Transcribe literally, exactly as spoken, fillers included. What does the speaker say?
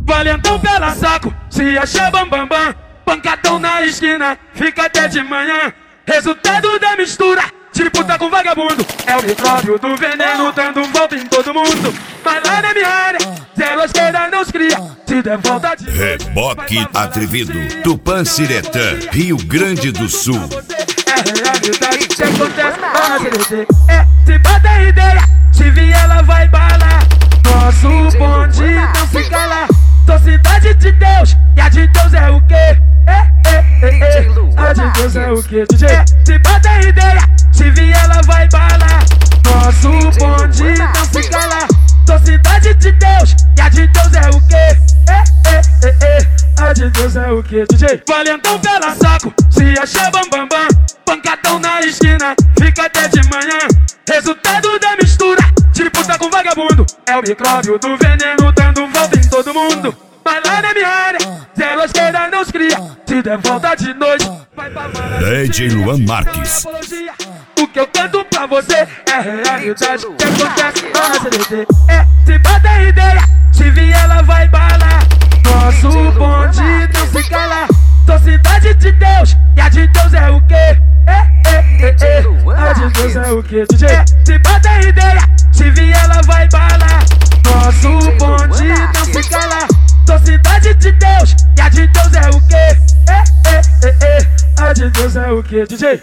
Valentão pela saco, se acha bambambam bam, bam. Pancadão na esquina, fica até de manhã. Resultado da mistura, disputa com vagabundo. É o micróbio do veneno dando volta em todo mundo. Mas lá na minha área, zero à esquerda não se cria. Se der volta de Reboque atrevido, Tupanciretã, Rio Grande do Sul. É realidade que acontece na C D C. É, se bata ideia, se vier ela vai balar. Nosso bonde não se cala. Sou cidade de Deus, e a de Deus é o quê? É, é, é, é. A de Deus é o quê, D J? É, se bata ideia, se vier ela vai balar. Nosso bonde não se cala. Sou cidade de Deus, e a de Deus é o quê? É, é, é, é. A de Deus é o quê, D J? Valentão pela saco, se acha bambambam bam, bam. Pancadão na esquina, fica até de manhã. Resultado da mistura, disputa com vagabundo. É o micróbio do veneno dando volta em todo mundo. Mas lá na minha área, zero à esquerda não se cria. Se der volta de noite, vai pra D J Luan Marques. O que eu canto pra você é realidade que acontece na C D C. É, se bata ideia, se vier ela vai balar. Nosso bonde não se cala. Sou cidade de Deus, e a de Deus é o quê? É, é, é, é. A de Deus é o quê, D J? É, se bata ideia, se vier ela vai balar. Nosso bonde não se cala. Sou cidade de Deus, e a de Deus é o quê? É, é, é, é. A de Deus é o quê, D J?